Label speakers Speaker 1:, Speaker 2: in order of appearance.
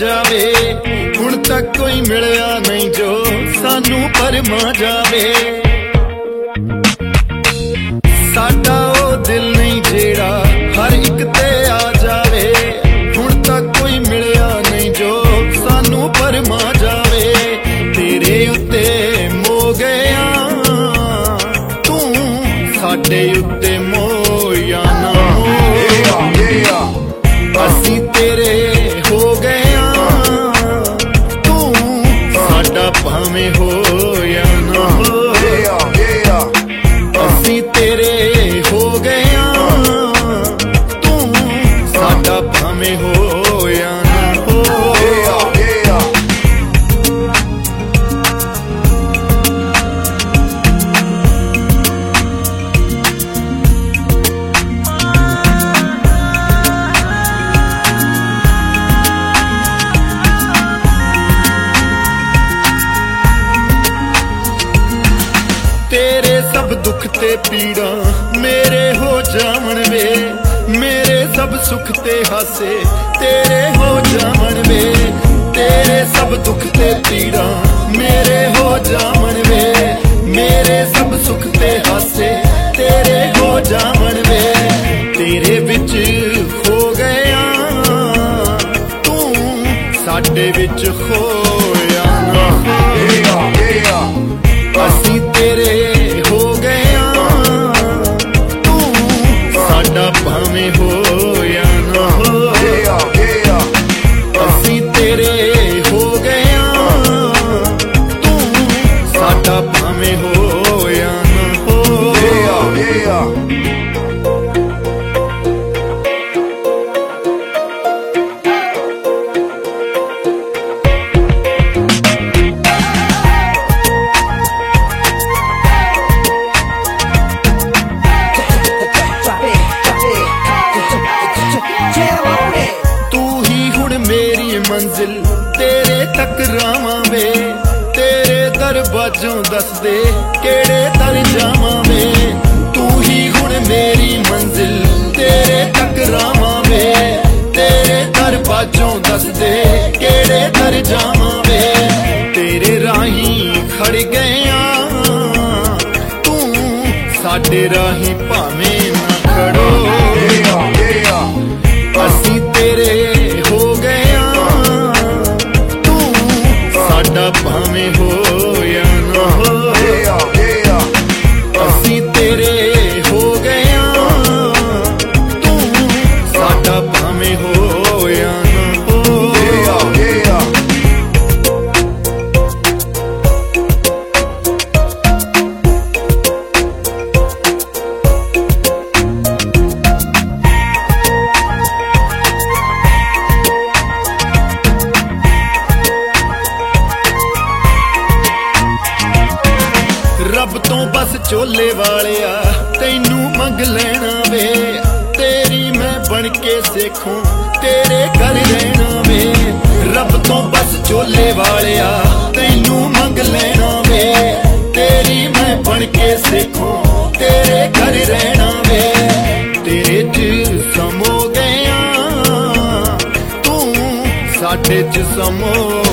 Speaker 1: जावे। हुण तक कोई मिलिया नहीं जो सानू भरमा जावे। साडा ओ दिल नहीं जेड़ा हर एक ते आ जावे। हुण तक कोई मिलिया नहीं जो सानू भरमा जावे। तेरे उत्ते मो गया तू साडे उत्ते मोया ना हो। असी तेरे हो गया तू साडा भावें होया ना हो। असी तेरे हो गया तू साडा भावें होया ना हो। तेरे सब दुख ते पीड़ा मेरे हो जावन वे। मेरे सब सुख ते हासे तेरे हो जावन वे। तेरे सब दुख ते पीड़ा मेरे हो जावन वे। मेरे सब सुख ते हासे तेरे हो जावन वे। तेरे विच खो गया तू साडे विच खोया ना हो। असी तेरे हो गया तू साडा भावें होया ना हो। असी तेरे हो गया तू साडा भावें होया ना हो। मंजिल तेरे तक रावां वे। तेरे दरवाजों दस दे केड़े दर जावां वे। तू ही हुण मेरी मंजिल तेरे तक रावां वे। तेरे दरवाजों दस दे केड़े दर जावां वे। तेरे राही खड़ गया तू साडे राही भावें ना खड़ो। असी तेरे हो गया साडा भावें होया ना हो। असी तेरे हो गया तू साडा भावें होया ना हो। रब तो बस चोले वालिया तैनू मंग लेना वे। तेरी मैं बन के सेखूं तेरे घर रहना वे। रब तो बस चोले वालिया तैनू मंग लेना वे। तेरी मैं बन के सेखूं तेरे घर रहना वे। तेरे च समो गया तू साडे च समो